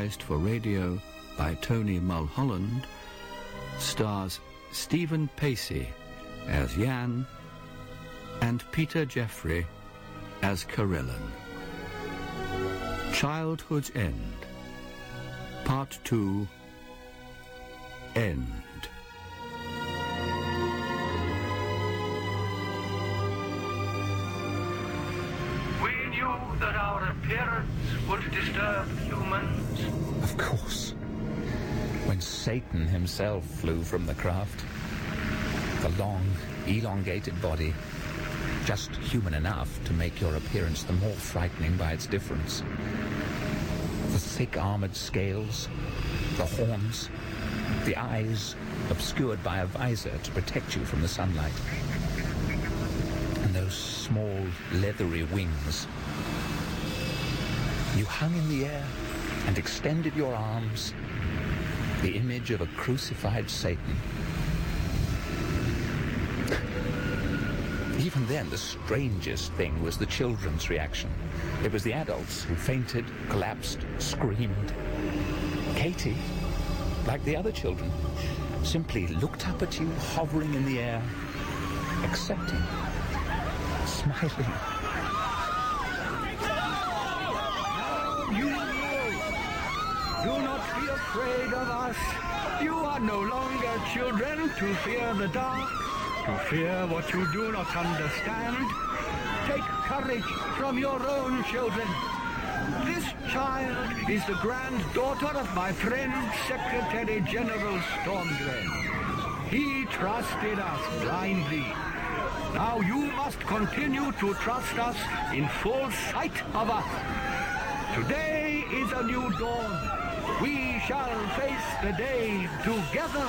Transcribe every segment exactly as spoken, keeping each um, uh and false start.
voiced for radio by Tony Mulholland, stars Stephen Pacey as Jan and Peter Jeffrey as Carillon. Childhood's End, Part two, End. We knew that our appearance would disturb humans. Of course. When Satan himself flew from the craft, the long, elongated body, just human enough to make your appearance the more frightening by its difference. The thick armored scales, the horns, the eyes obscured by a visor to protect you from the sunlight, and those small leathery wings. You hung in the air and extended your arms, the image of a crucified Satan. Even then, the strangest thing was the children's reaction. It was the adults who fainted, collapsed, screamed. Katie, like the other children, simply looked up at you, hovering in the air, accepting, smiling. You do not be afraid of us. You are no longer children to fear the dark, to fear what you do not understand. Take courage from your own children. This child is the granddaughter of my friend, Secretary General Stormgren. He trusted us blindly. Now you must continue to trust us in full sight of us. Today is a new dawn. We shall face the day together.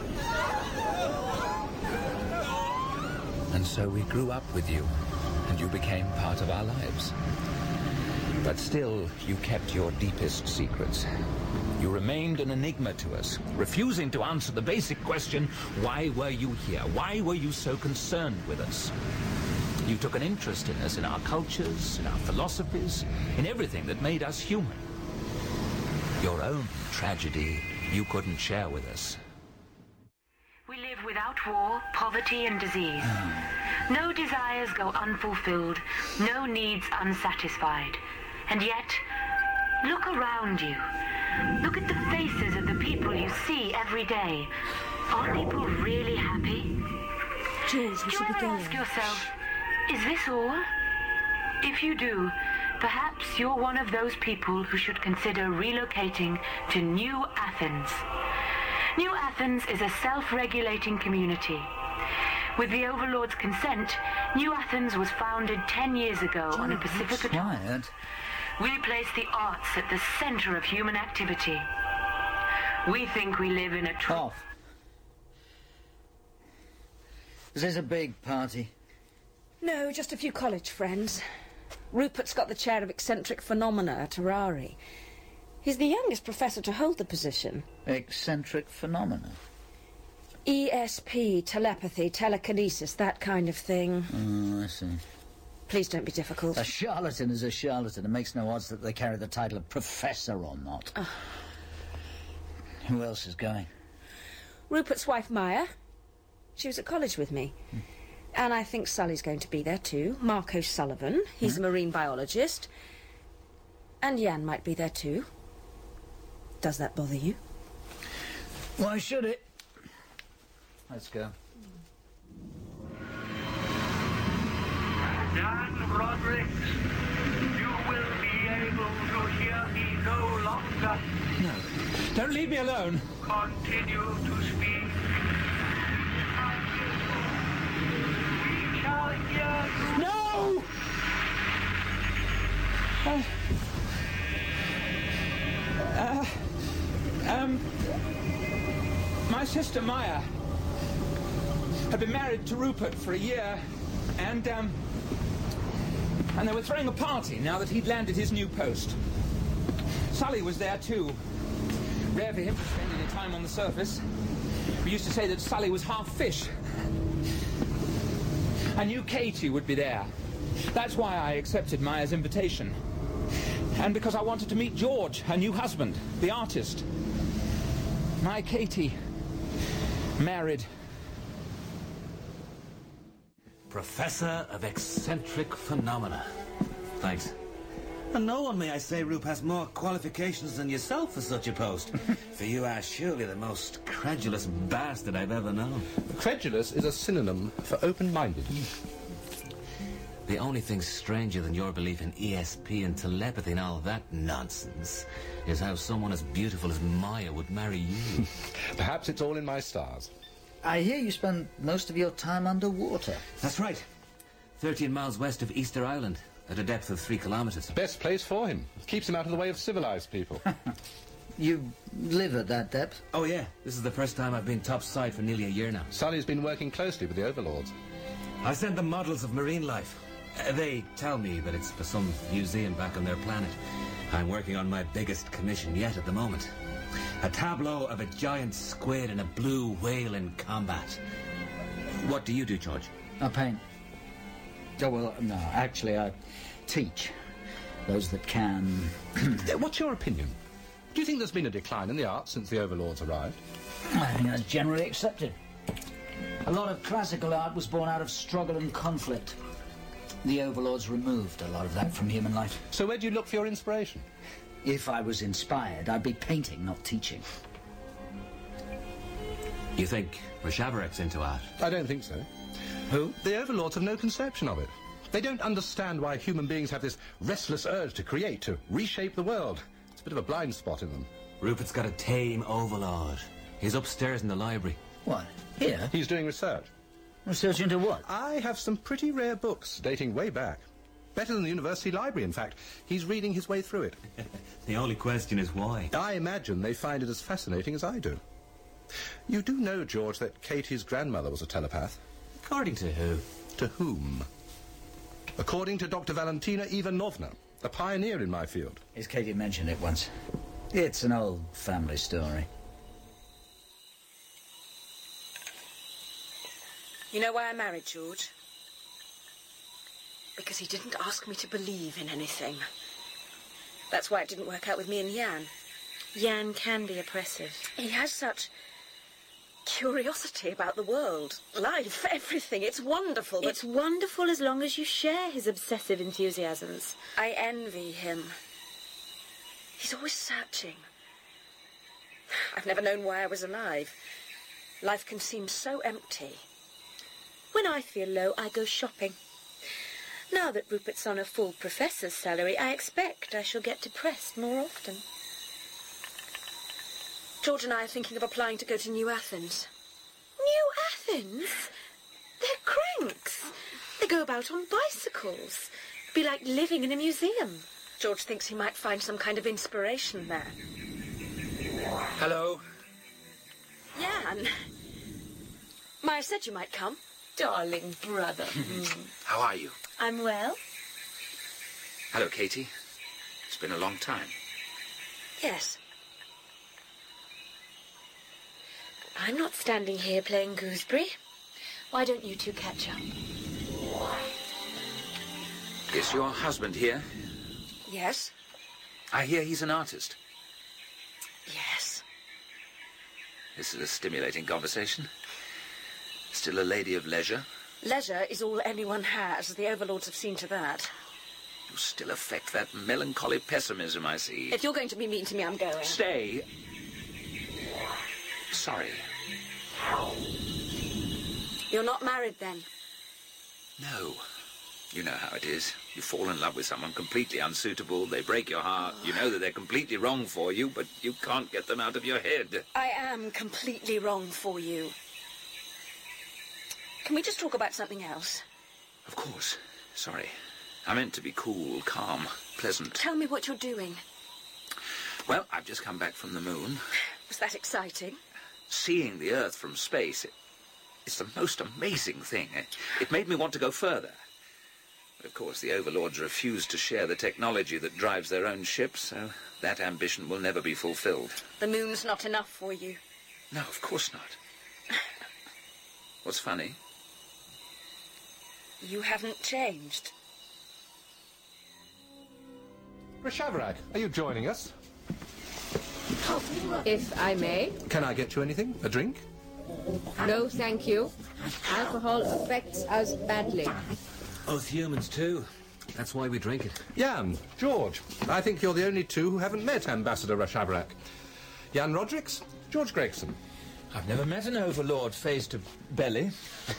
And so we grew up with you, and you became part of our lives. But still, you kept your deepest secrets. You remained an enigma to us, refusing to answer the basic question, why were you here? Why were you so concerned with us? You took an interest in us, in our cultures, in our philosophies, in everything that made us human. Your own tragedy you couldn't share with us. We live without war, poverty, and disease. No desires go unfulfilled, no needs unsatisfied. And yet, look around you. Look at the faces of the people you see every day. Are people really happy? Jules, we Do you should be ever going. ask yourself, is this all? If you do, perhaps you're one of those people who should consider relocating to New Athens. New Athens is a self-regulating community. With the Overlord's consent, New Athens was founded ten years ago on a Pacific atoll. Tired. We place the arts at the center of human activity. We think we live in a... Tr- Off. Is this a big party? No, just a few college friends. Rupert's got the chair of eccentric phenomena at Harari. He's the youngest professor to hold the position. Eccentric phenomena? E S P, telepathy, telekinesis, that kind of thing. Oh, I see. Please don't be difficult. A charlatan is a charlatan. It makes no odds that they carry the title of professor or not. Oh. Who else is going? Rupert's wife, Maya. She was at college with me. Hmm. And I think Sully's going to be there too. Marco Sullivan. He's hmm? a marine biologist. And Jan might be there too. Does that bother you? Why should it? Let's go. Jan Rodricks, you will be able to hear me no longer. No. Don't leave me alone. Continue to speak. We shall hear you. No! Uh, uh, um, my sister Maya had been married to Rupert for a year, and, um, and they were throwing a party now that he'd landed his new post. Sully was there too. Rare for him to spend any time on the surface. We used to say that Sully was half fish. I knew Katie would be there. That's why I accepted Maya's invitation. And because I wanted to meet George, her new husband, the artist. My Katie. Married. Professor of Eccentric Phenomena. Thanks. And no one, may I say, Roop, has more qualifications than yourself for such a post. For you are surely the most credulous bastard I've ever known. Credulous is a synonym for open-minded. The only thing stranger than your belief in E S P and telepathy and all that nonsense is how someone as beautiful as Maya would marry you. Perhaps it's all in my stars. I hear you spend most of your time underwater. That's right. Thirteen miles west of Easter Island, at a depth of three kilometres. Best place for him. Keeps him out of the way of civilized people. You live at that depth? Oh, yeah. This is the first time I've been topside for nearly a year now. Sully's been working closely with the overlords. I sent them models of marine life. Uh, they tell me that it's for some museum back on their planet. I'm working on my biggest commission yet at the moment. A tableau of a giant squid and a blue whale in combat. What do you do, George? I paint. Oh, well, no, actually, I teach those that can. What's your opinion? Do you think there's been a decline in the arts since the overlords arrived? I think that's generally accepted. A lot of classical art was born out of struggle and conflict. The overlords removed a lot of that from human life. So where do you look for your inspiration? If I was inspired, I'd be painting, not teaching. You think Rashaverek's into art? I don't think so. Who? The overlords have no conception of it. They don't understand why human beings have this restless urge to create, to reshape the world. It's a bit of a blind spot in them. Rupert's got a tame overlord. He's upstairs in the library. What? Here? He's doing research. Research into what? I have some pretty rare books dating way back. Better than the university library, in fact. He's reading his way through it. The only question is why. I imagine they find it as fascinating as I do. You do know, George, that Katie's grandmother was a telepath? According to who? To whom? According to Doctor Valentina Ivanovna, a pioneer in my field. Is Katie mentioned it once? It's an old family story. You know why I married George? Because he didn't ask me to believe in anything. That's why it didn't work out with me and Jan. Jan can be oppressive. He has such curiosity about the world, life, everything. It's wonderful, but... It's wonderful as long as you share his obsessive enthusiasms. I envy him. He's always searching. I've never known why I was alive. Life can seem so empty. When I feel low, I go shopping. Now that Rupert's on a full professor's salary, I expect I shall get depressed more often. George and I are thinking of applying to go to New Athens. New Athens? They're cranks. They go about on bicycles. It'd be like living in a museum. George thinks he might find some kind of inspiration there. Hello. Jan. Maya said you might come. Darling brother. Mm. How are you? I'm well. Hello, Katie. It's been a long time. Yes. I'm not standing here playing gooseberry. Why don't you two catch up? Is your husband here? Yes. I hear he's an artist. Yes. This is a stimulating conversation. Still a lady of leisure? Leisure is all anyone has. The overlords have seen to that. You still affect that melancholy pessimism, I see. If you're going to be mean to me, I'm going. Stay. Sorry. You're not married, then? No. You know how it is. You fall in love with someone completely unsuitable, they break your heart, you know that they're completely wrong for you, but you can't get them out of your head. I am completely wrong for you. Can we just talk about something else? Of course. Sorry. I meant to be cool, calm, pleasant. Tell me what you're doing. Well, I've just come back from the moon. Was that exciting? Seeing the Earth from space, it, it's the most amazing thing. It, it made me want to go further. But of course, the overlords refuse to share the technology that drives their own ships, so that ambition will never be fulfilled. The moon's not enough for you? No, of course not. What's funny? You haven't changed. Rashavrak, are you joining us? If I may. Can I get you anything? A drink? No, thank you. Alcohol affects us badly. Us humans, too. That's why we drink it. Jan, George, I think you're the only two who haven't met Ambassador Rashavrak. Jan Rodricks, George Gregson. I've never met an overlord face to belly.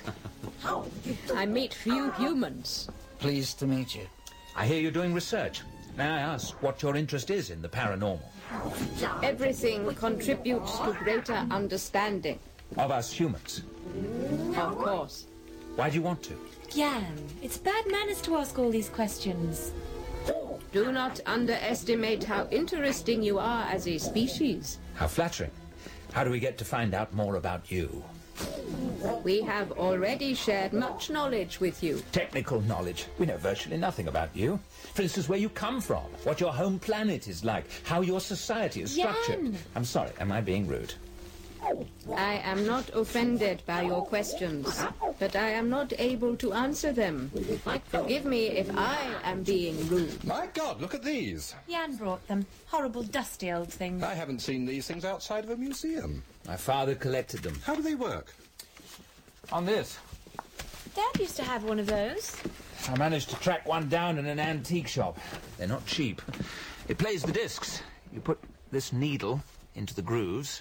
I meet few humans. Pleased to meet you. I hear you're doing research. May I ask what your interest is in the paranormal? Everything contributes to greater understanding. Of us humans? Of course. Why do you want to? Jan, it's bad manners to ask all these questions. Do not underestimate how interesting you are as a species. How flattering. How do we get to find out more about you? We have already shared much knowledge with you. Technical knowledge. We know virtually nothing about you. For instance, where you come from, what your home planet is like, how your society is structured. Jan! I'm sorry, am I being rude? I am not offended by your questions, but I am not able to answer them. Forgive me if I am being rude. My God, look at these. Jan brought them. Horrible, dusty old things. I haven't seen these things outside of a museum. My father collected them. How do they work? On this. Dad used to have one of those. I managed to track one down in an antique shop. They're not cheap. It plays the discs. You put this needle into the grooves.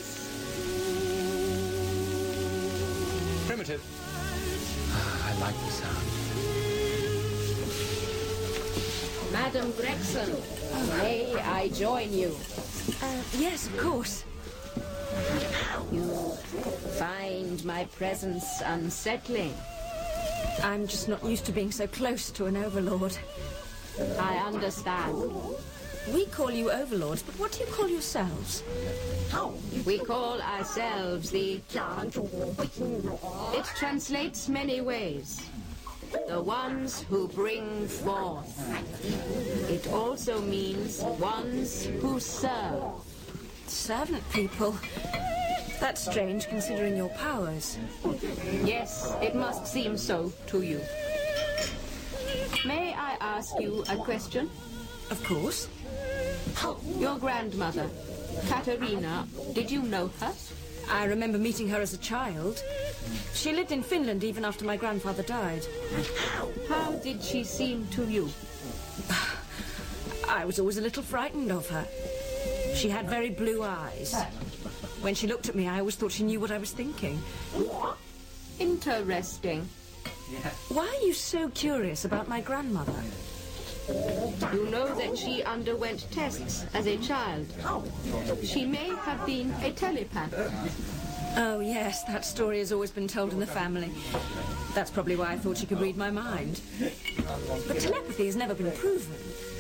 Primitive. Ah, I like the sound. Madam Gregson, may I join you? Uh, yes, of course. You find my presence unsettling. I'm just not used to being so close to an overlord. I understand. We call you overlords, but what do you call yourselves? We call ourselves the... It translates many ways. The ones who bring forth. It also means ones who serve. Servant people. That's strange, considering your powers. Yes, it must seem so to you. May I ask you a question? Of course. Your grandmother, Katerina, did you know her? I remember meeting her as a child. She lived in Finland even after my grandfather died. How did she seem to you? I was always a little frightened of her. She had very blue eyes. When she looked at me, I always thought she knew what I was thinking. Interesting. Why are you so curious about my grandmother? You know that she underwent tests as a child. She may have been a telepath. Oh, yes, that story has always been told in the family. That's probably why I thought she could read my mind. But telepathy has never been proven.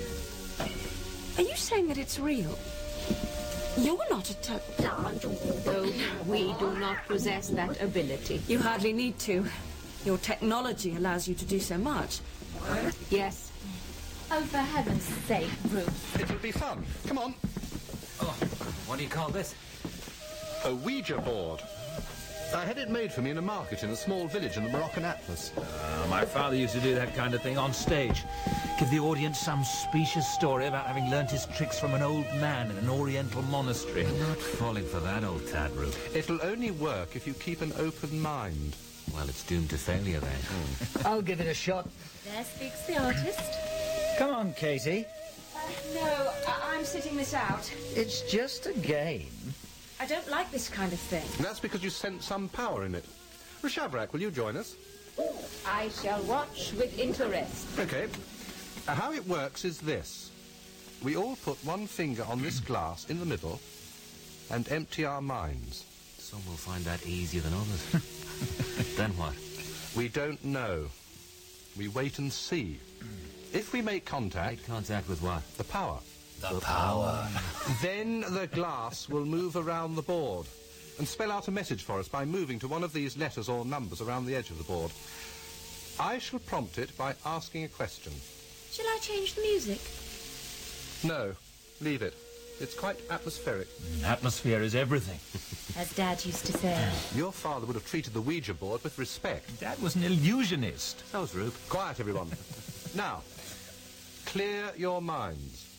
Are you saying that it's real? You're not a telepath. No, we do not possess that ability. You hardly need to. Your technology allows you to do so much. Yes. Oh, for heaven's sake, Ruth. It'll be fun. Come on. Oh, what do you call this? A Ouija board. I had it made for me in a market in a small village in the Moroccan Atlas. Uh, my father used to do that kind of thing on stage. Give the audience some specious story about having learnt his tricks from an old man in an oriental monastery. I'm not falling for that, old tad, Ruth. It'll only work if you keep an open mind. Well, it's doomed to failure then. Mm. I'll give it a shot. There speaks the artist. Come on, Katie. Uh, no, I I'm sitting this out. It's just a game. I don't like this kind of thing. That's because you sense some power in it. Rashavrak, will you join us? I shall watch with interest. Okay. Uh, how it works is this. We all put one finger on this glass in the middle and empty our minds. Some will find that easier than others. Then what? We don't know. We wait and see. If we make contact... Make contact with what? The power. The power. Then the glass will move around the board and spell out a message for us by moving to one of these letters or numbers around the edge of the board. I shall prompt it by asking a question. Shall I change the music? No, leave it. It's quite atmospheric. Atmosphere is everything. As Dad used to say. Your father would have treated the Ouija board with respect. Dad was an illusionist. So was Rube. Quiet, everyone. Now, clear your minds.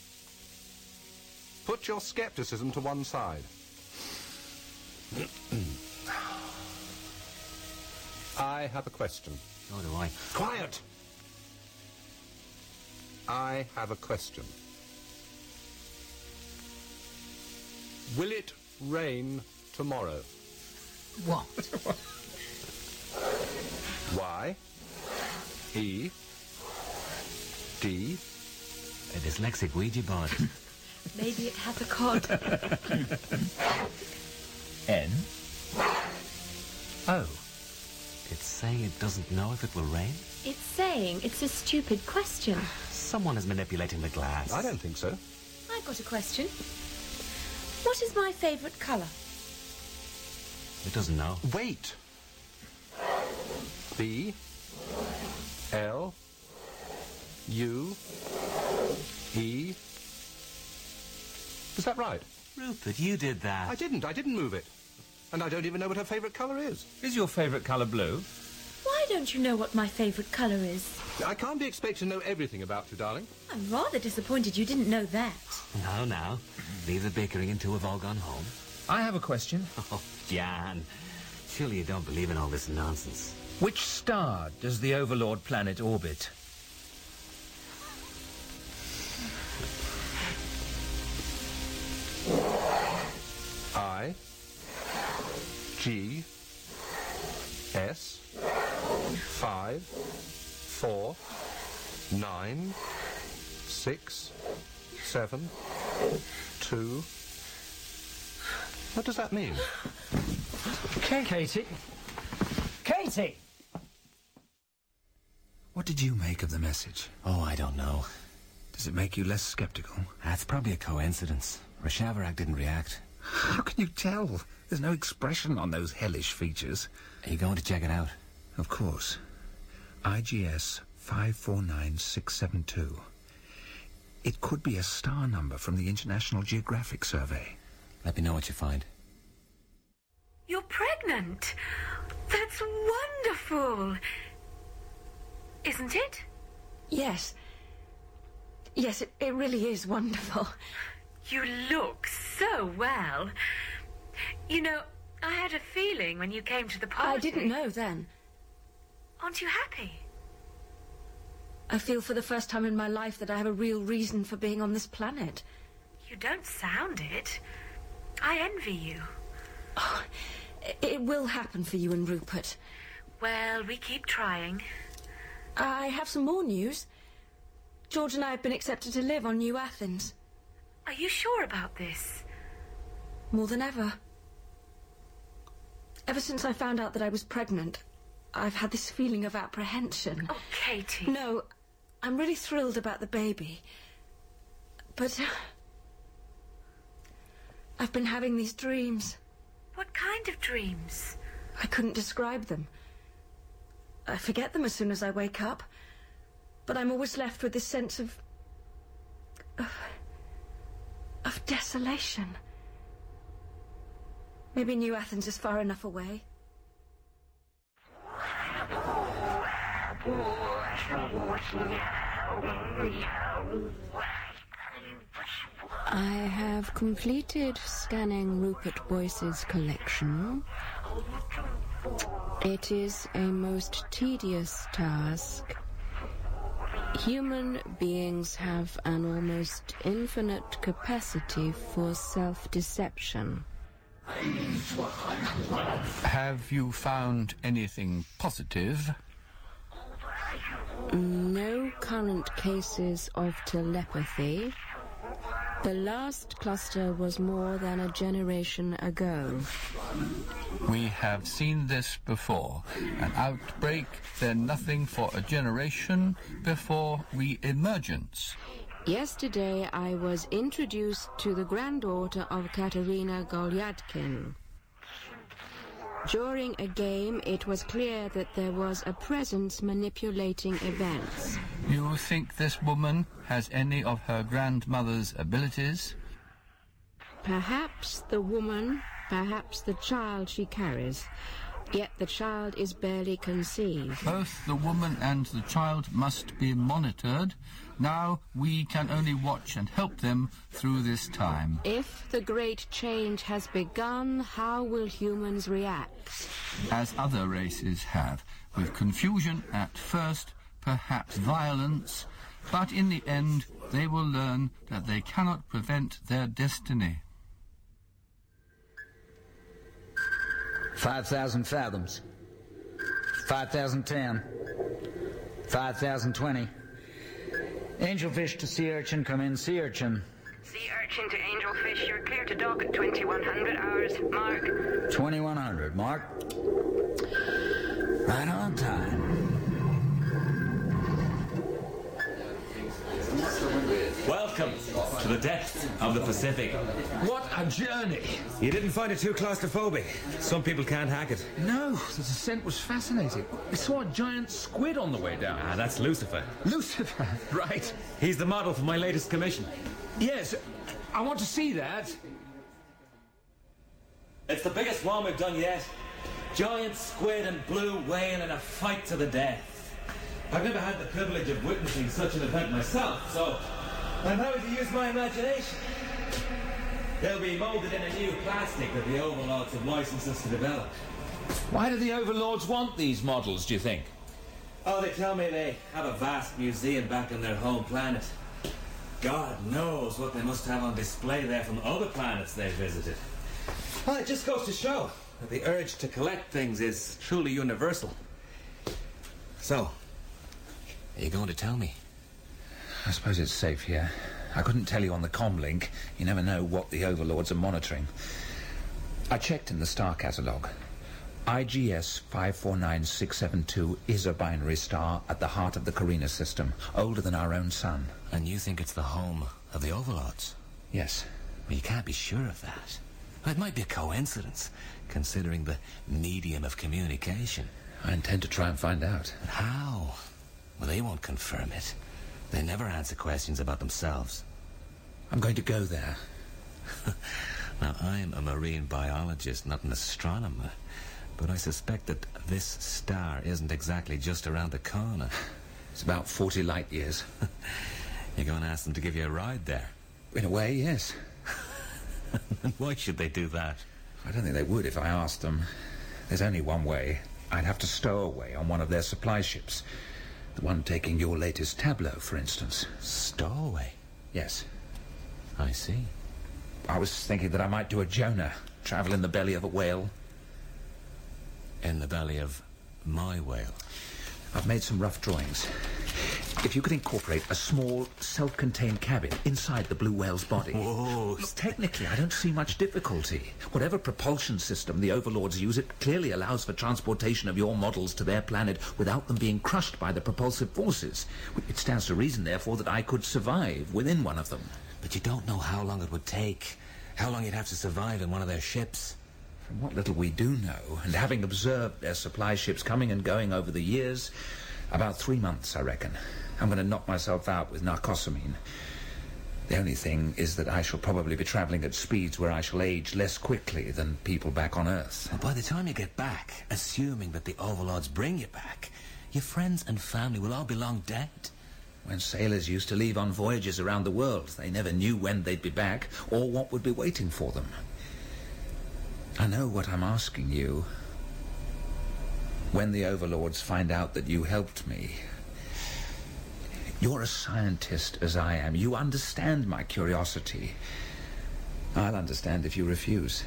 put your scepticism to one side. I have a question. So do I. Quiet! I have a question. Will it rain tomorrow? What? Y E D A dyslexic Ouija board. Maybe it has a cod. N O. It's saying it doesn't know if it will rain? It's saying it's a stupid question. Someone is manipulating the glass. I don't think so. I've got a question. What is my favourite colour? It doesn't know. Wait. B L U E. Is that right? Rupert, you did that. I didn't. I didn't move it. And I don't even know what her favourite colour is. Is your favourite colour blue? Why don't you know what my favourite colour is? I can't be expected to know everything about you, darling. I'm rather disappointed you didn't know that. No, now. Leave the bickering until we've all gone home. I have a question. Oh, Jan. Surely you don't believe in all this nonsense. Which star does the Overlord planet orbit? I G S five four nine six seven two. What does that mean? Katie? Katie! What did you make of the message? Oh, I don't know. Does it make you less skeptical? That's probably a coincidence. Rashavarak didn't react. How can you tell? There's no expression on those hellish features. Are you going to check it out? Of course. I G S five four nine six seven two. It could be a star number from the International Geographic Survey. Let me know what you find. You're pregnant. That's wonderful. Isn't it? Yes. Yes, it, it really is wonderful. You look so well. You know, I had a feeling when you came to the party. I didn't know then. Aren't you happy? I feel for the first time in my life that I have a real reason for being on this planet. You don't sound it. I envy you. Oh, it will happen for you and Rupert. Well, we keep trying. I have some more news. George and I have been accepted to live on New Athens. Are you sure about this? More than ever. Ever since I found out that I was pregnant, I've had this feeling of apprehension. Oh, Katie. No, I'm really thrilled about the baby. But... Uh, I've been having these dreams. What kind of dreams? I couldn't describe them. I forget them as soon as I wake up. But I'm always left with this sense of... of... of desolation. Maybe New Athens is far enough away. I have completed scanning Rupert Boyce's collection. It is a most tedious task. Human beings have an almost infinite capacity for self-deception. Have you found anything positive? No current cases of telepathy. The last cluster was more than a generation ago. We have seen this before. An outbreak, then nothing for a generation before re-emergence. Yesterday I was introduced to the granddaughter of Katerina Golyadkin. During a game, it was clear that there was a presence manipulating events. You think this woman has any of her grandmother's abilities? Perhaps the woman, perhaps the child she carries. Yet the child is barely conceived. Both the woman and the child must be monitored. Now we can only watch and help them through this time. If the great change has begun, how will humans react? As other races have, with confusion at first, perhaps violence, but in the end they will learn that they cannot prevent their destiny. Five thousand fathoms. Five thousand ten. Five thousand twenty. Angelfish to sea urchin, come in, sea urchin. Sea urchin to angelfish, you're clear to dock at twenty-one hundred hours, Mark. twenty-one hundred, Mark. Right on time. Welcome to the depths of the Pacific. What a journey! You didn't find it too claustrophobic. Some people can't hack it. No, the descent was fascinating. We saw a giant squid on the way down. Ah, that's Lucifer. Lucifer, right. He's the model for my latest commission. Yes, I want to see that. It's the biggest one we've done yet. Giant squid and blue whale in a fight to the death. I've never had the privilege of witnessing such an event myself, so I'm having to use my imagination. They'll be moulded in a new plastic that the overlords have licensed us to develop. Why do the overlords want these models, do you think? Oh, they tell me they have a vast museum back on their home planet. God knows what they must have on display there from other planets they've visited. Well, it just goes to show that the urge to collect things is truly universal. So, are you going to tell me? I suppose it's safe here. I couldn't tell you on the comm link. You never know what the overlords are monitoring. I checked in the star catalogue. I G S five four nine six seven two is a binary star at the heart of the Carina system, older than our own sun. And you think it's the home of the overlords? Yes. Well, you can't be sure of that. It might be a coincidence, considering the medium of communication. I intend to try and find out. But how? Well, they won't confirm it. They never answer questions about themselves. I'm going to go there. Now, I'm a marine biologist, not an astronomer. But I suspect that this star isn't exactly just around the corner. It's about forty light years. You're going to ask them to give you a ride there? In a way, yes. Why should they do that? I don't think they would if I asked them. There's only one way. I'd have to stow away on one of their supply ships. The one taking your latest tableau, for instance. Stowaway? Yes. I see. I was thinking that I might do a Jonah, travel in the belly of a whale. In the belly of my whale? I've made some rough drawings. If you could incorporate a small, self-contained cabin inside the blue whale's body. Whoa. Look, technically, I don't see much difficulty. Whatever propulsion system the overlords use, it clearly allows for transportation of your models to their planet without them being crushed by the propulsive forces. It stands to reason, therefore, that I could survive within one of them. But you don't know how long it would take. How long you'd have to survive in one of their ships. From what little we do know, and having observed their supply ships coming and going over the years, about three months, I reckon. I'm going to knock myself out with narcosamine. The only thing is that I shall probably be travelling at speeds where I shall age less quickly than people back on Earth. And by the time you get back, assuming that the overlords bring you back, your friends and family will all be long dead. When sailors used to leave on voyages around the world, they never knew when they'd be back or what would be waiting for them. I know what I'm asking you. When the overlords find out that you helped me... You're a scientist as I am. You understand my curiosity. I'll understand if you refuse.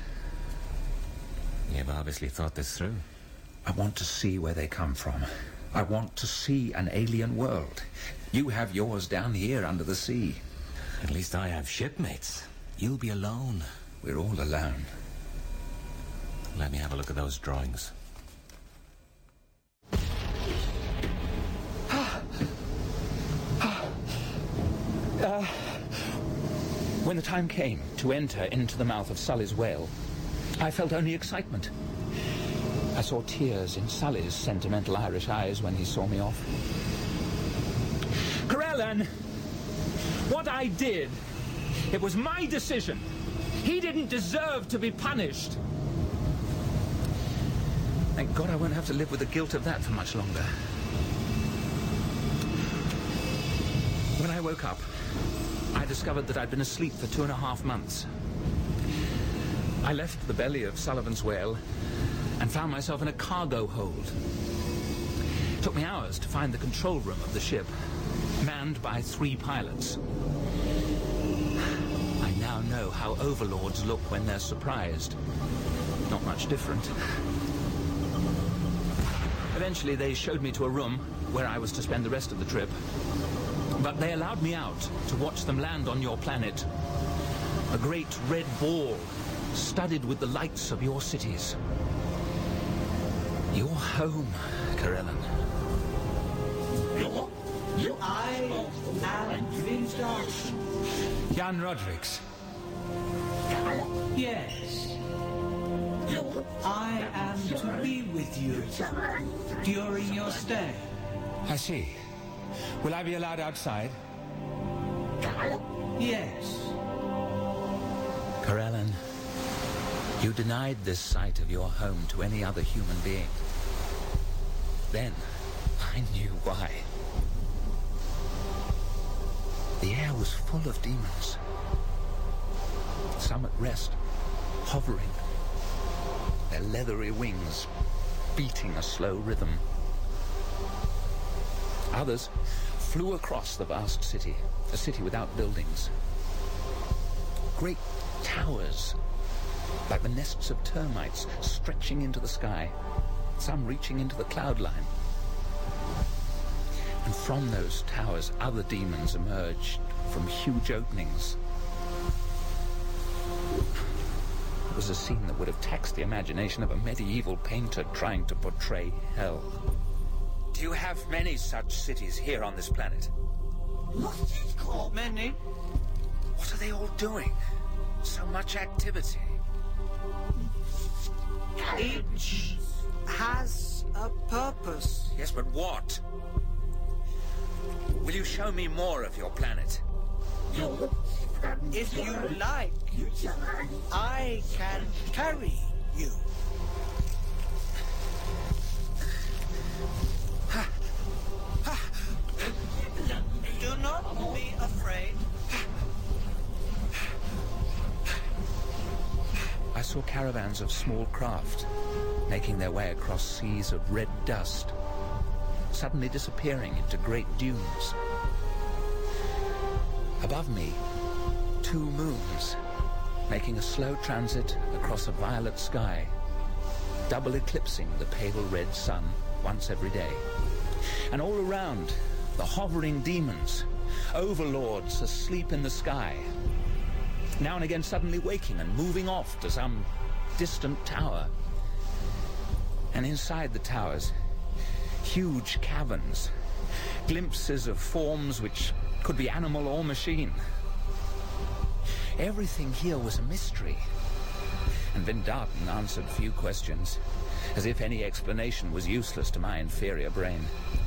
You've obviously thought this through. I want to see where they come from. I want to see an alien world. You have yours down here under the sea. At least I have shipmates. You'll be alone. We're all alone. Let me have a look at those drawings. Uh, when the time came to enter into the mouth of Sully's whale, I felt only excitement. I saw tears in Sully's sentimental Irish eyes when he saw me off. Corellan! What I did, it was my decision. He didn't deserve to be punished. Thank God I won't have to live with the guilt of that for much longer. When I woke up, I discovered that I'd been asleep for two and a half months. I left the belly of Sullivan's Whale and found myself in a cargo hold. It took me hours to find the control room of the ship, manned by three pilots. I now know how overlords look when they're surprised. Not much different. Eventually, they showed me to a room where I was to spend the rest of the trip. But they allowed me out to watch them land on your planet. A great red ball, studded with the lights of your cities. Your home, Karellan. I am Vindar. Jan Rodrigues. Yes. I am to be with you during your stay. I see. Will I be allowed outside? Yes. Karellan, you denied this sight of your home to any other human being. Then, I knew why. The air was full of demons. Some at rest, hovering, their leathery wings beating a slow rhythm. Others flew across the vast city, a city without buildings. Great towers, like the nests of termites, stretching into the sky, some reaching into the cloud line. And from those towers, other demons emerged from huge openings. It was a scene that would have taxed the imagination of a medieval painter trying to portray hell. Do you have many such cities here on this planet? Many? What are they all doing? So much activity. Each has a purpose. Yes, but what? Will you show me more of your planet? If you like, I can carry you. Do not be afraid. I saw caravans of small craft making their way across seas of red dust, suddenly disappearing into great dunes. Above me, two moons making a slow transit across a violet sky, double eclipsing the pale red sun once every day. And all around, the hovering demons, overlords asleep in the sky, now and again suddenly waking and moving off to some distant tower. And inside the towers, huge caverns, glimpses of forms which could be animal or machine. Everything here was a mystery, and Vindarten answered few questions, as if any explanation was useless to my inferior brain.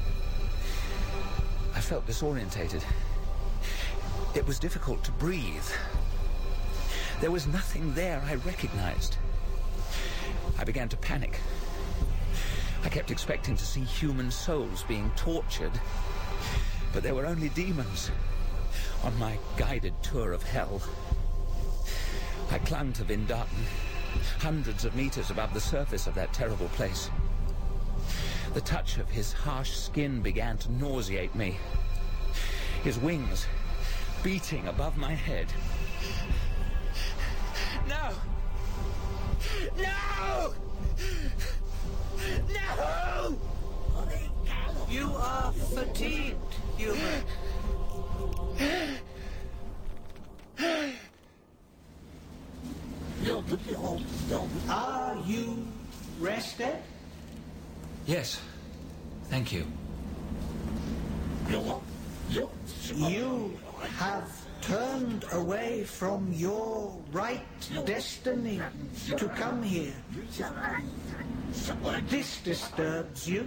I felt disorientated. It was difficult to breathe. There was nothing there I recognized. I began to panic. I kept expecting to see human souls being tortured, but there were only demons on my guided tour of hell. I clung to Vindarten, hundreds of meters above the surface of that terrible place. The touch of his harsh skin began to nauseate me. His wings beating above my head. No! No! No! You are fatigued, human. Are you rested? Yes, thank you. You have turned away from your right destiny to come here. This disturbs you.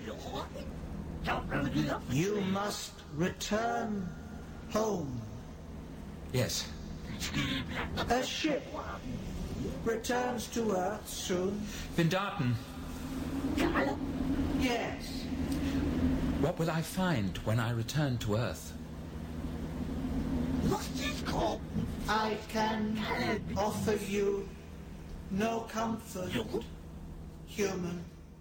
You must return home. Yes. A ship returns to Earth soon. Vindarten, Yes. What will I find when I return to Earth? I can offer you no comfort, human.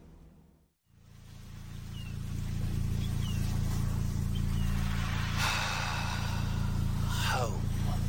Home.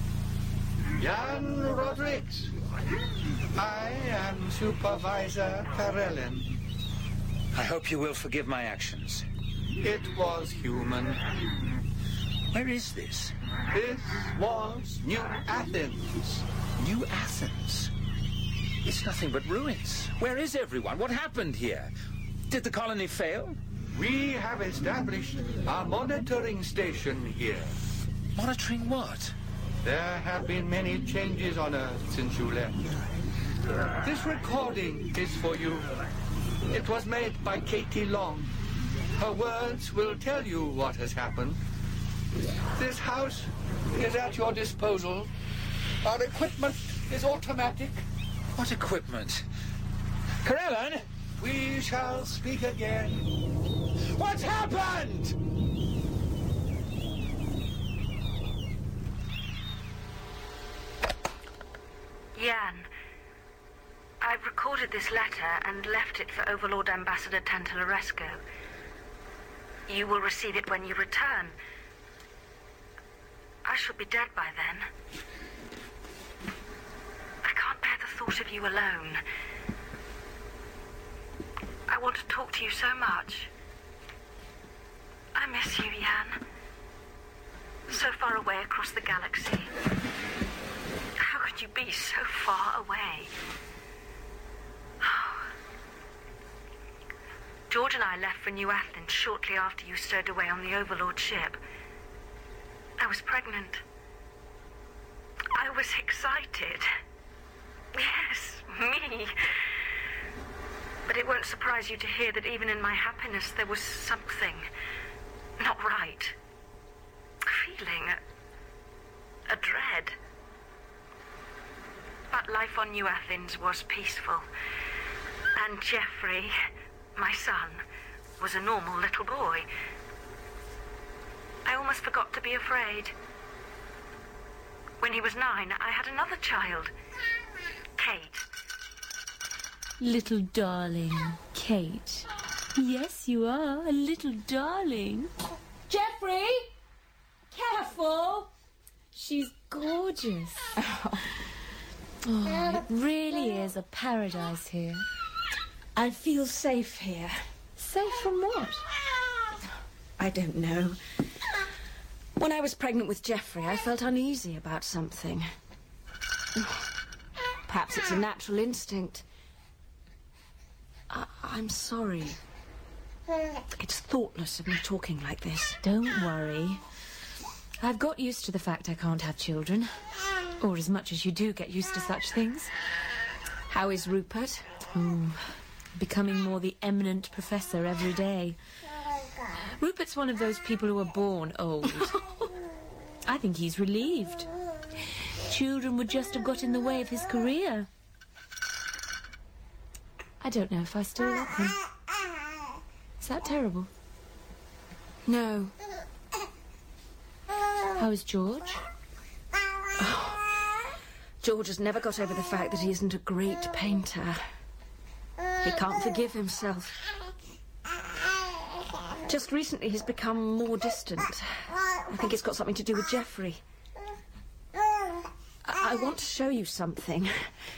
Jan Rodrigues. I am Supervisor Karelin. I hope you will forgive my actions. It was human. Where is this? This was New Athens. New Athens? It's nothing but ruins. Where is everyone? What happened here? Did the colony fail? We have established a monitoring station here. Monitoring what? There have been many changes on Earth since you left. This recording is for you. It was made by Katie Long. Her words will tell you what has happened. This house is at your disposal. Our equipment is automatic. What equipment? Karelin? We shall speak again. What's happened? Jan, I've recorded this letter and left it for Overlord Ambassador Tantalaresco. You will receive it when you return. I shall be dead by then. I can't bear the thought of you alone. I want to talk to you so much. I miss you, Jan. So far away across the galaxy. How could you be so far away? George and I left for New Athens shortly after you stowed away on the Overlord ship. I was pregnant. I was excited. Yes, me. But it won't surprise you to hear that even in my happiness there was something not right. A feeling, a, a dread. But life on New Athens was peaceful. And Jeffrey, my son, was a normal little boy. I almost forgot to be afraid. When he was nine, I had another child, Kate. Little darling, Kate. Yes, you are, a little darling. Jeffrey! Careful! She's gorgeous. Oh, it really is a paradise here. I feel safe here. Safe from what? I don't know. When I was pregnant with Jeffrey, I felt uneasy about something. Perhaps it's a natural instinct. I- I'm sorry. It's thoughtless of me talking like this. Don't worry. I've got used to the fact I can't have children. Or as much as you do get used to such things. How is Rupert? Mm, becoming more the eminent professor every day. Rupert's one of those people who are born old. I think he's relieved. Children would just have got in the way of his career. I don't know if I still love him. Is that terrible? No. How is George? Oh, George has never got over the fact that he isn't a great painter. He can't forgive himself. Just recently he's become more distant. I think it's got something to do with Jeffrey. I, I want to show you something.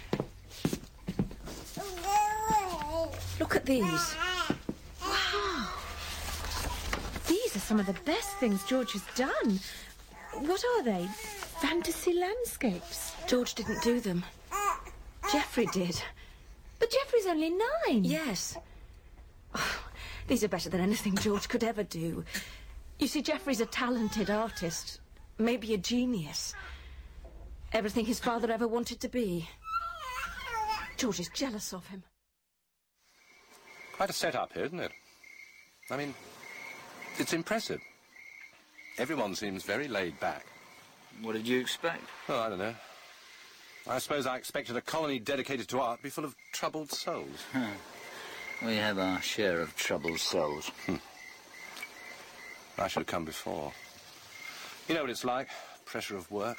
Look at these. Wow. These are some of the best things George has done. What are they? Fantasy landscapes? George didn't do them. Jeffrey did. But Jeffrey's only nine. Yes. Oh, these are better than anything George could ever do. You see, Jeffrey's a talented artist. Maybe a genius. Everything his father ever wanted to be. George is jealous of him. Quite a setup here, isn't it? I mean, it's impressive. Everyone seems very laid back. What did you expect? Oh, I don't know. I suppose I expected a colony dedicated to art to be full of troubled souls. Huh. We have our share of troubled souls. Hmm. I should have come before. You know what it's like, pressure of work.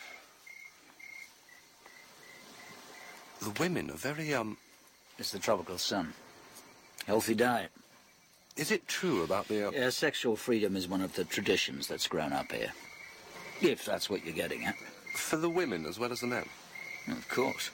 The women are very, um... It's the tropical sun. Healthy diet. Is it true about the... Uh... Yeah, sexual freedom is one of the traditions that's grown up here. If that's what you're getting at. For the women as well as the men? Of course.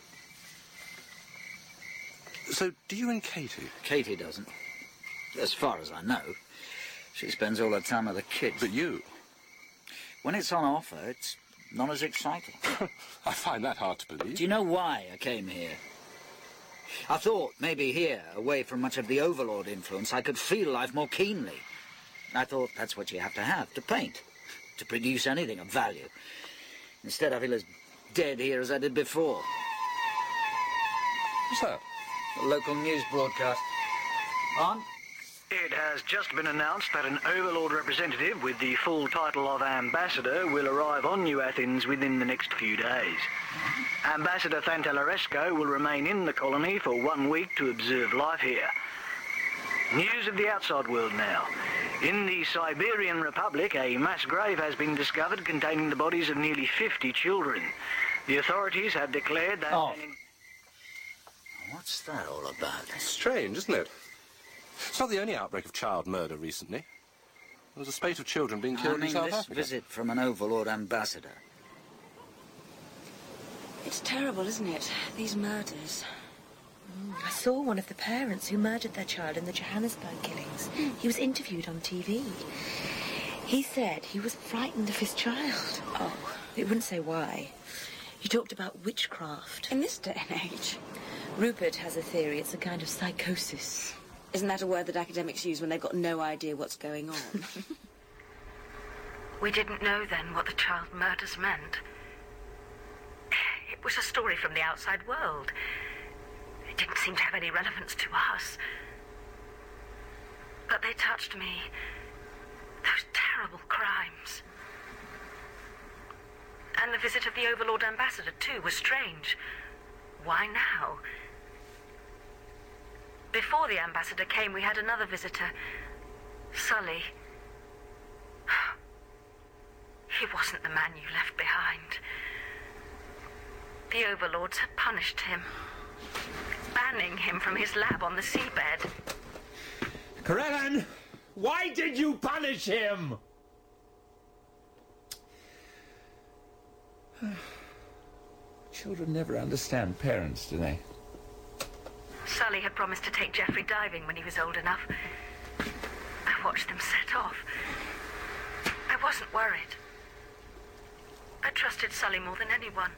So, do you and Katie? Katie doesn't. As far as I know. She spends all her time with the kids. But you? When it's on offer, it's not as exciting. I find that hard to believe. Do you know why I came here? I thought maybe here, away from much of the Overlord influence, I could feel life more keenly. I thought that's what you have to have to paint, to produce anything of value. Instead, I feel as dead here as I did before. What's that? The local news broadcast. On? It has just been announced that an Overlord representative with the full title of Ambassador will arrive on New Athens within the next few days. Mm-hmm. Ambassador Thantalaresco will remain in the colony for one week to observe life here. News of the outside world now. In the Siberian Republic, a mass grave has been discovered containing the bodies of nearly fifty children. The authorities have declared that... Oh. What's that all about? Strange, isn't it? It's not the only outbreak of child murder recently. There was a spate of children being killed I mean, in South this Africa. Visit from an Overlord ambassador. It's terrible, isn't it? These murders. I saw one of the parents who murdered their child in the Johannesburg killings. He was interviewed on T V. He said he was frightened of his child. Oh, it wouldn't say why. He talked about witchcraft. In this day and age. Rupert has a theory it's a kind of psychosis. Isn't that a word that academics use when they've got no idea what's going on? We didn't know then what the child murders meant. It was a story from the outside world. It didn't seem to have any relevance to us. But they touched me. Those terrible crimes. And the visit of the Overlord ambassador, too, was strange. Why now? Before the ambassador came, we had another visitor, Sully. He wasn't the man you left behind. The Overlords had punished him, banning him from his lab on the seabed. Corellan, why did you punish him? Children never understand parents, do they? Sully had promised to take Geoffrey diving when he was old enough. I watched them set off. I wasn't worried. I trusted Sully more than anyone.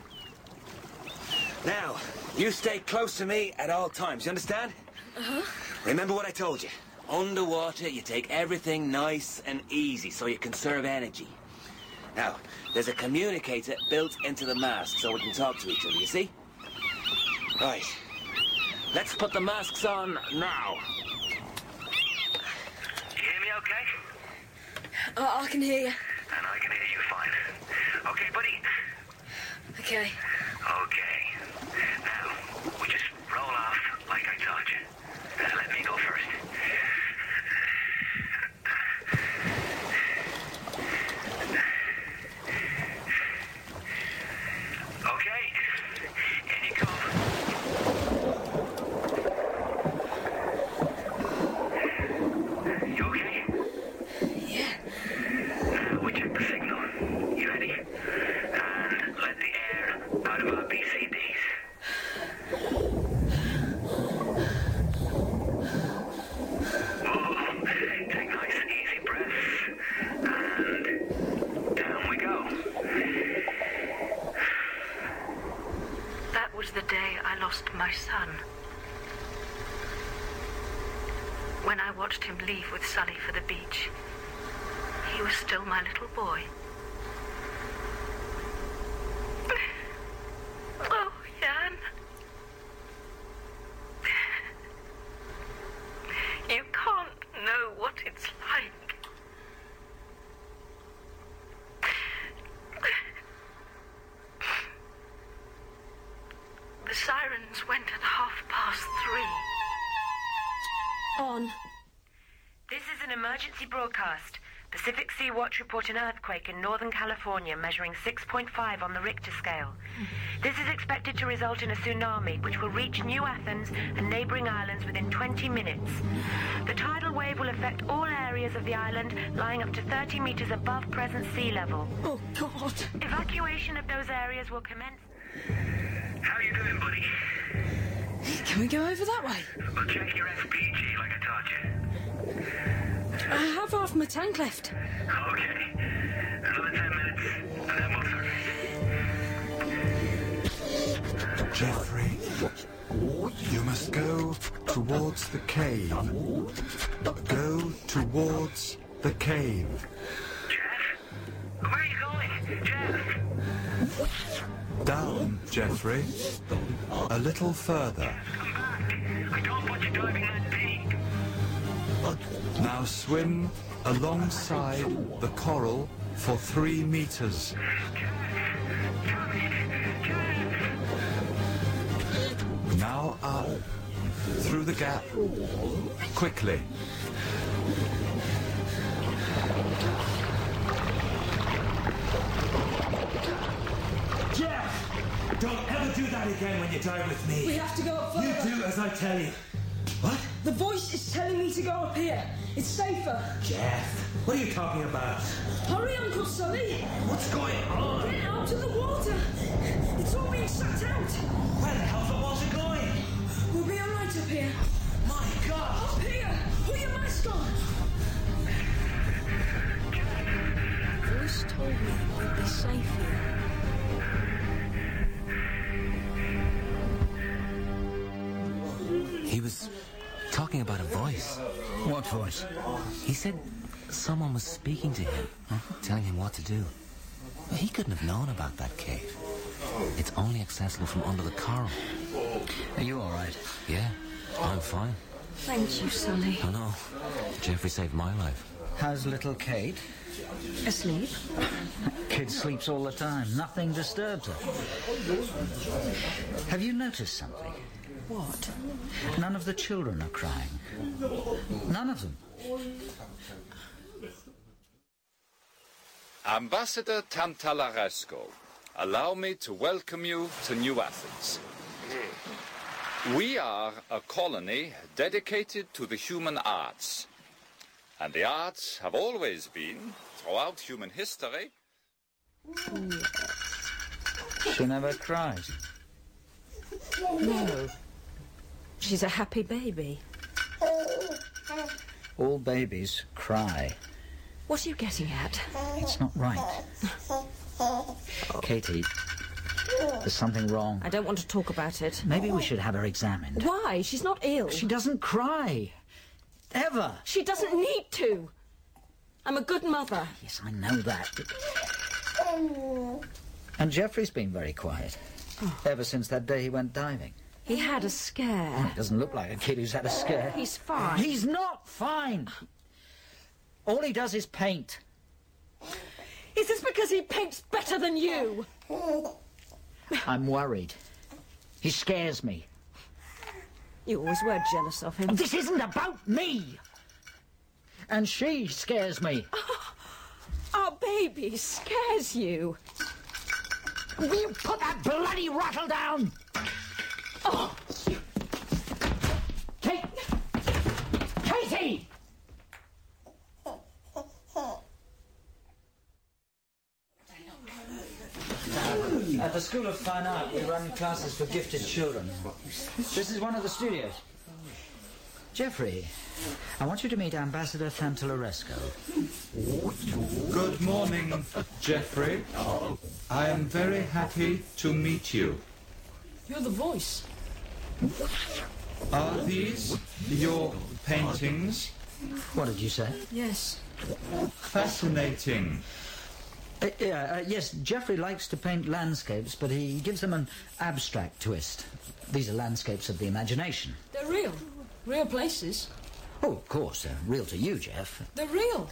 Now, you stay close to me at all times, you understand? Uh-huh. Remember what I told you. Underwater, you take everything nice and easy so you conserve energy. Now, there's a communicator built into the mask so we can talk to each other, you see? Right. Let's put the masks on now. You hear me okay? Oh, I can hear you. And I can hear you fine. Okay, buddy? Okay. Okay. Now, we just roll off like I told you. Uh, let me go first. Okay. In you go. You okay? Yeah. Now we check the signal. You ready? And let the air out of our B C Ds. Whoa. Take nice, easy breaths. And down we go. That was the day I lost my son. When I watched him leave with Sully for the beach, he was still my little boy. Oh, Jan. You can't know what it's like. The sirens went at half past three. On. This is an emergency broadcast. Pacific Sea Watch report an earthquake in Northern California measuring six point five on the Richter scale. This is expected to result in a tsunami which will reach New Athens and neighbouring islands within twenty minutes. The tidal wave will affect all areas of the island lying up to thirty metres above present sea level. Oh, God. Evacuation of those areas will commence... How you doing, buddy? Can we go over that way? Well, check your S P G like I taught you. Uh, how far from my tank left? Okay. Another ten minutes, and then we'll start. Jeffrey, you must go towards the cave. Go towards the cave. Jeff? Where are you going? Jeff? Down, Jeffrey. A little further. Come back. I don't want you diving that deep. Now swim alongside the coral for three meters. Now up, through the gap, quickly. Jeff! Don't ever do that again when you dive with me. We have to go up further. You do as I tell you. What? The voice is telling me to go up here. It's safer. Jeff, what are you talking about? Hurry, Uncle Sully. What's going on? Get out of the water. It's all being sucked out. Where the hell's the water going? We'll be all right up here. My God! Up here. Put your mask on. The voice told me we'd be safe here. He was talking about a voice. What voice? He said someone was speaking to him, huh? telling him what to do. He couldn't have known about that cave. It's only accessible from under the coral. Are you all right? Yeah, I'm fine. Thank you, Sully. I know. Jeffrey saved my life. How's little Kate? Asleep? Kid sleeps all the time. Nothing disturbs her. Have you noticed something? What? None of the children are crying. None of them. Ambassador Tantalaresco, allow me to welcome you to New Athens. We are a colony dedicated to the human arts. And the arts have always been, throughout human history... She never cries. No. She's a happy baby. All babies cry. What are you getting at? It's not right. Katie, there's something wrong. I don't want to talk about it. Maybe we should have her examined. Why? She's not ill. She doesn't cry. Ever. She doesn't need to. I'm a good mother. Yes, I know that. And Jeffrey's been very quiet. Oh. Ever since that day he went diving. He had a scare. Oh, he doesn't look like a kid who's had a scare. He's fine. He's not fine. All he does is paint. Is this because he paints better than you? I'm worried. He scares me. You always were jealous of him. This isn't about me. And she scares me. Oh, our baby scares you. Will you put that bloody rattle down? Oh. Kate! Katie! At the School of Fine Art, we run classes for gifted children. This is one of the studios. Jeffrey, I want you to meet Ambassador Tantalaresco. Good morning, Jeffrey. I am very happy to meet you. You're the voice. Are these your paintings? What did you say? Yes. Fascinating. Uh, yeah, uh, yes, Jeffrey likes to paint landscapes, but he gives them an abstract twist. These are landscapes of the imagination. They're real. Real places. Oh, of course, they're real to you, Jeff. They're real.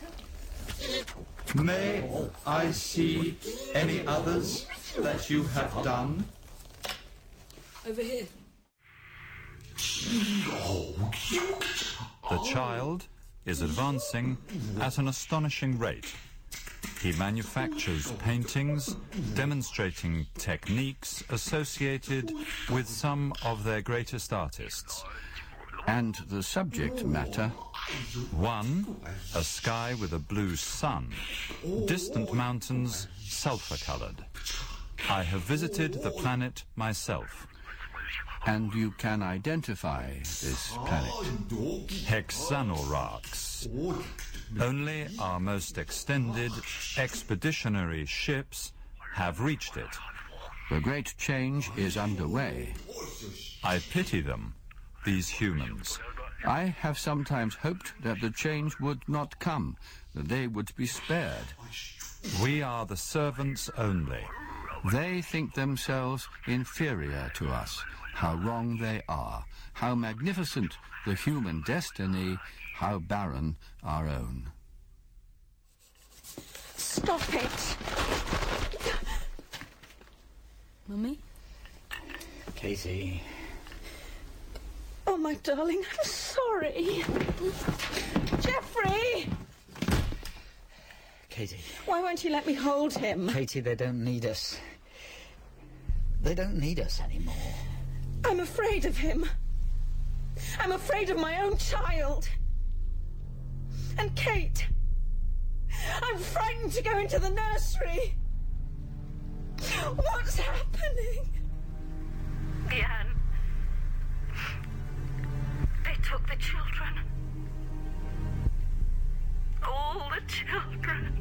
May I see any others that you have done? Over here. The child is advancing at an astonishing rate. He manufactures paintings demonstrating techniques associated with some of their greatest artists. And the subject matter? One, a sky with a blue sun, distant mountains sulfur-coloured. I have visited the planet myself. And you can identify this planet? Hexanorax. Only our most extended expeditionary ships have reached it. The great change is underway. I pity them, these humans. I have sometimes hoped that the change would not come, that they would be spared. We are the servants only. They think themselves inferior to us. How wrong they are. How magnificent the human destiny, how barren our own. Stop it! Mummy? Katie. Oh, my darling, I'm sorry. Geoffrey! Katie. Why won't you let me hold him? Katie, they don't need us. They don't need us anymore. I'm afraid of him. I'm afraid of my own child. And Kate. I'm frightened to go into the nursery. What's happening? Jan. They took the children. All the children.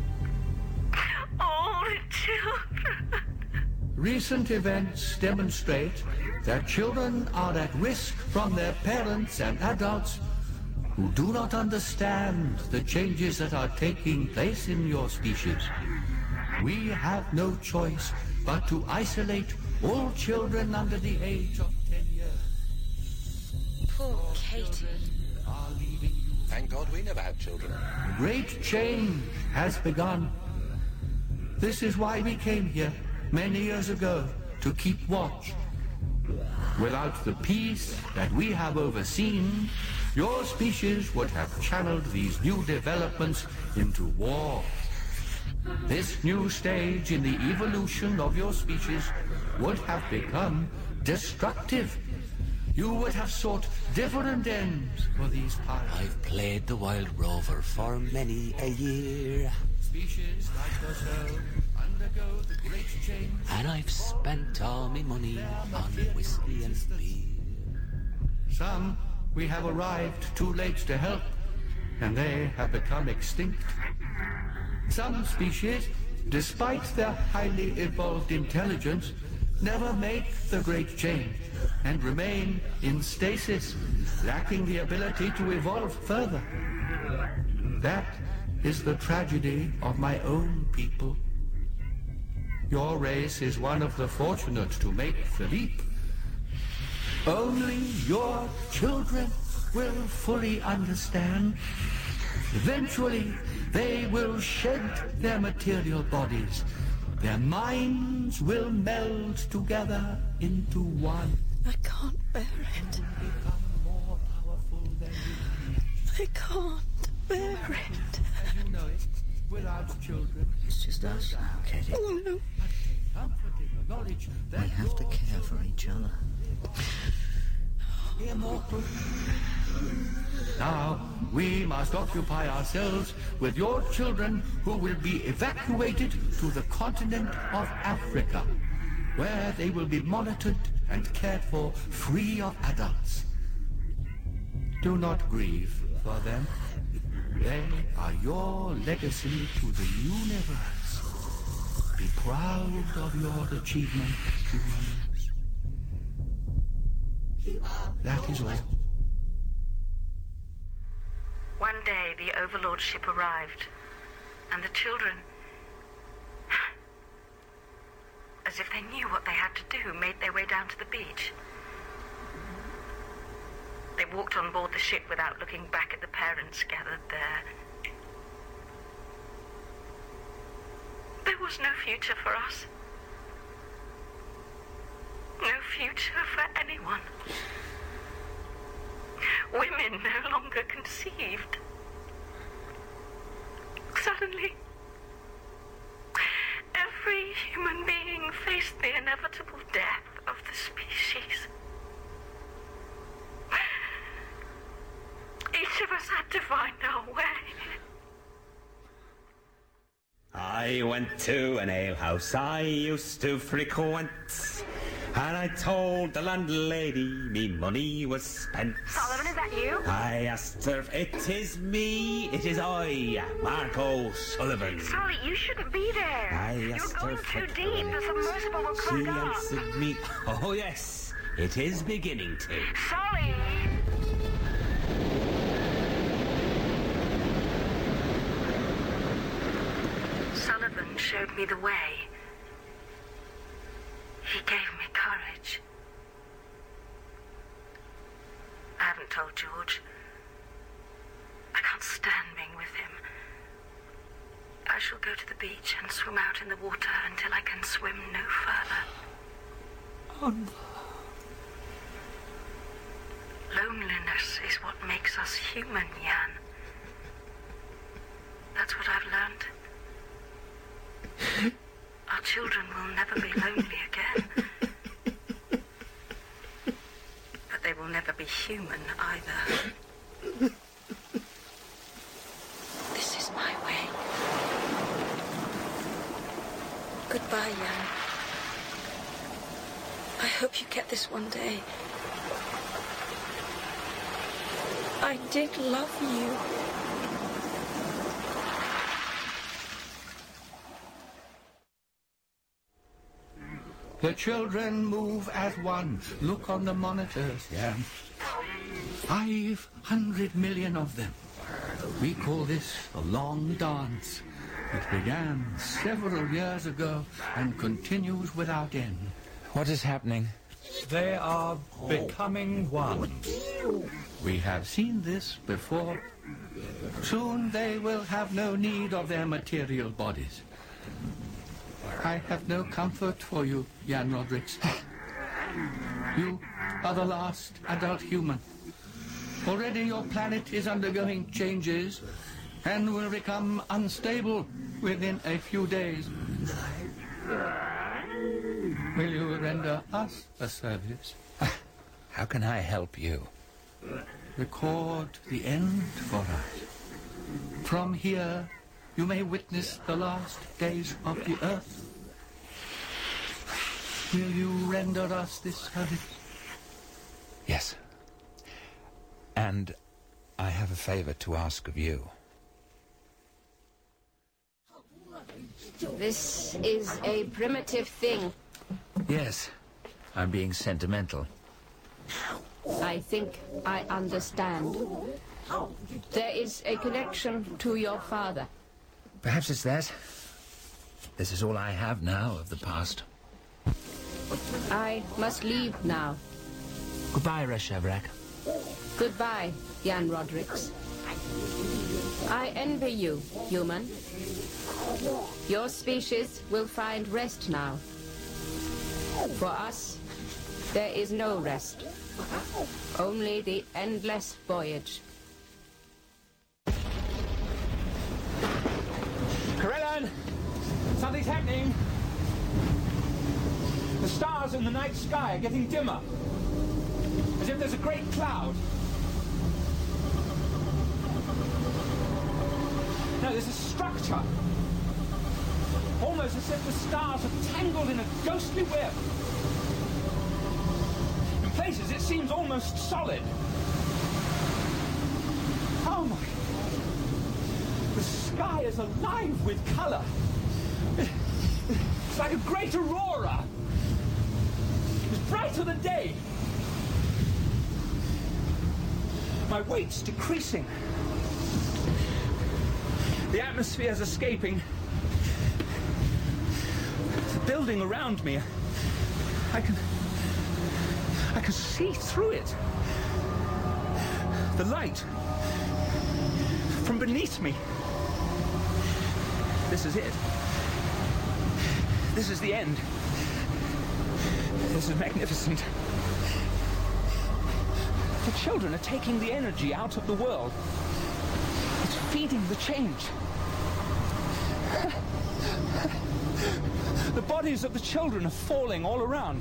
All the children. Recent events demonstrate that children are at risk from their parents and adults who do not understand the changes that are taking place in your species. We have no choice but to isolate all children under the age of ten years. Poor Katie. Thank God we never had children. Great change has begun. This is why we came here many years ago, to keep watch. Without the peace that we have overseen, your species would have channeled these new developments into war. This new stage in the evolution of your species would have become destructive. You would have sought different ends for these powers. I've played the wild rover for many a year. Species like yourself undergo the great change. And I've spent all my money on whiskey and beer. Some we have arrived too late to help, and they have become extinct. Some species, despite their highly evolved intelligence, never make the great change and remain in stasis, lacking the ability to evolve further. That is the tragedy of my own people. Your race is one of the fortunate to make the leap. Only your children will fully understand. Eventually, they will shed their material bodies. Their minds will meld together into one. I can't bear it. I can't bear it. You know it, without children. It's just us now, Katie. Oh, no. We have to care for each other. Immortal. Now, we must occupy ourselves with your children who will be evacuated to the continent of Africa, where they will be monitored and cared for free of adults. Do not grieve for them. They are your legacy to the universe. Be proud of your achievement, humans. That is all. One day the Overlord ship arrived, and the children, as if they knew what they had to do, made their way down to the beach. They walked on board the ship without looking back at the parents gathered there. There was no future for us. No future for anyone. Women no longer longer conceived. Suddenly, every human being faced the inevitable death of the species. Each of us had to find our way. I went to an alehouse I used to frequent, and I told the landlady me money was spent. Sullivan, is that you? I asked her, it is me, it is I, Marco Sullivan. Sully, you shouldn't be there. I You're asked going her too for deep. The submersible will She crack up. answered me, oh yes, it is beginning to. Sully! Sullivan showed me the way. He gave me courage. I haven't told George. I can't stand being with him. I shall go to the beach and swim out in the water until I can swim no further. Oh, no. Loneliness is what makes us human, Jan. That's what I've learned. Our children will never be lonely again. But they will never be human either. This is my way. Goodbye, Jan. I hope you get this one day. I did love you. The children move as one. Look on the monitors, yeah. Five hundred million of them. We call this a long dance. It began several years ago and continues without end. What is happening? They are becoming one. We have seen this before. Soon they will have no need of their material bodies. I have no comfort for you, Jan Rodrix. You are the last adult human. Already your planet is undergoing changes and will become unstable within a few days. Will you render us a service? How can I help you? Record the end for us. From here, you may witness the last days of the Earth. Will you render us this service? Yes. And I have a favor to ask of you. This is a primitive thing. Yes, I'm being sentimental. I think I understand. There is a connection to your father. Perhaps it's that. This is all I have now of the past. I must leave now. Goodbye, Reshavrak. Goodbye, Jan Rodrix. I envy you, human. Your species will find rest now. For us, there is no rest. Only the endless voyage. Karellan! Something's happening! The stars in the night sky are getting dimmer. As if there's a great cloud. No, there's a structure. Almost as if the stars are tangled in a ghostly web. In places it seems almost solid. Oh my God. The sky is alive with color. It's like a great aurora. It's brighter than day. My weight's decreasing. The atmosphere's escaping. The building around me, I can... I can see through it. The light from beneath me. This is it. This is the end. This is magnificent. The children are taking the energy out of the world. It's feeding the change. The bodies of the children are falling all around.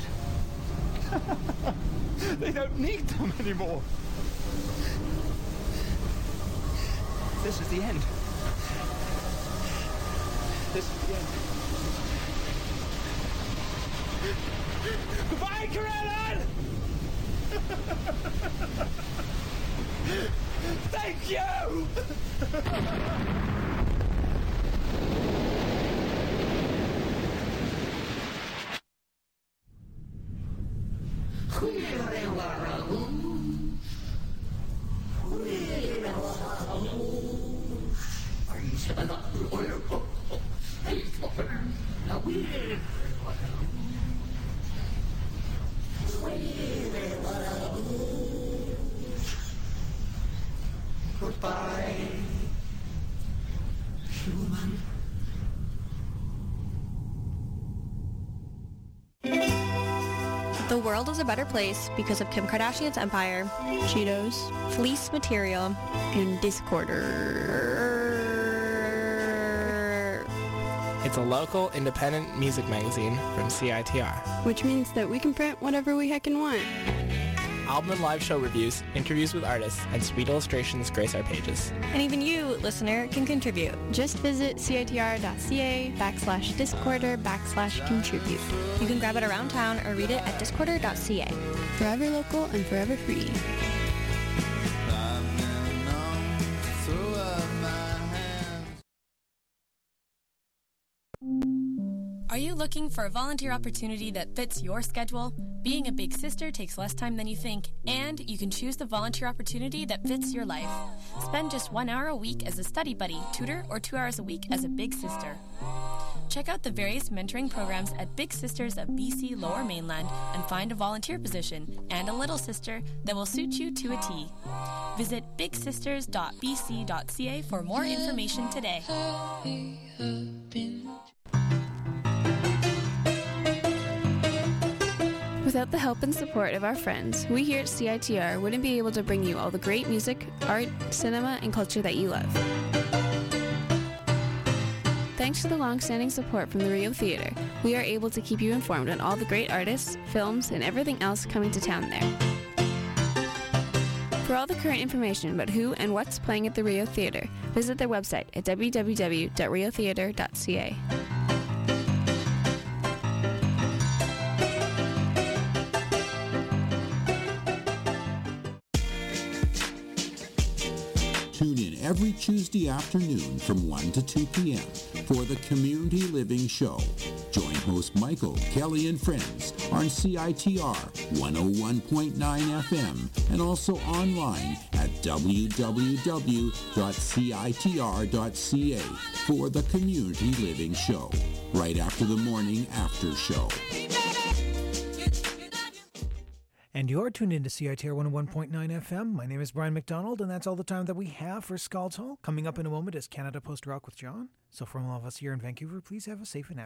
They don't need them anymore. This is the end. This is the end. Goodbye, Corellan! Thank you! Goodbye, human. The world is a better place because of Kim Kardashian's empire, Cheetos, fleece material, and Discorder. It's a local independent music magazine from C I T R. Which means that we can print whatever we heckin' want. Album and live show reviews, interviews with artists, and sweet illustrations grace our pages. And even you, listener, can contribute. Just visit citr.ca backslash discorder backslash contribute. You can grab it around town or read it at discorder.ca. Forever local and forever free. Are you looking for a volunteer opportunity that fits your schedule? Being a big sister takes less time than you think, and you can choose the volunteer opportunity that fits your life. Spend just one hour a week as a study buddy, tutor, or two hours a week as a big sister. Check out the various mentoring programs at Big Sisters of B C Lower Mainland and find a volunteer position and a little sister that will suit you to a T. Visit big sisters dot b c dot c a for more information today. Without the help and support of our friends, we here at C I T R wouldn't be able to bring you all the great music, art, cinema, and culture that you love. Thanks to the long-standing support from the Rio Theatre, we are able to keep you informed on all the great artists, films, and everything else coming to town there. For all the current information about who and what's playing at the Rio Theatre, visit their website at w w w dot rio theatre dot c a. Tune in every Tuesday afternoon from one to two p.m. for the Community Living Show. Join host Michael, Kelly, and friends on C I T R one oh one point nine F M and also online at w w w dot c i t r dot c a for the Community Living Show, right after the morning after show. And you're tuned into C I T R one oh one point nine F M. My name is Brian McDonald, and that's all the time that we have for Scald's Hall. Coming up in a moment is Canada Post Rock with John. So from all of us here in Vancouver, please have a safe and happy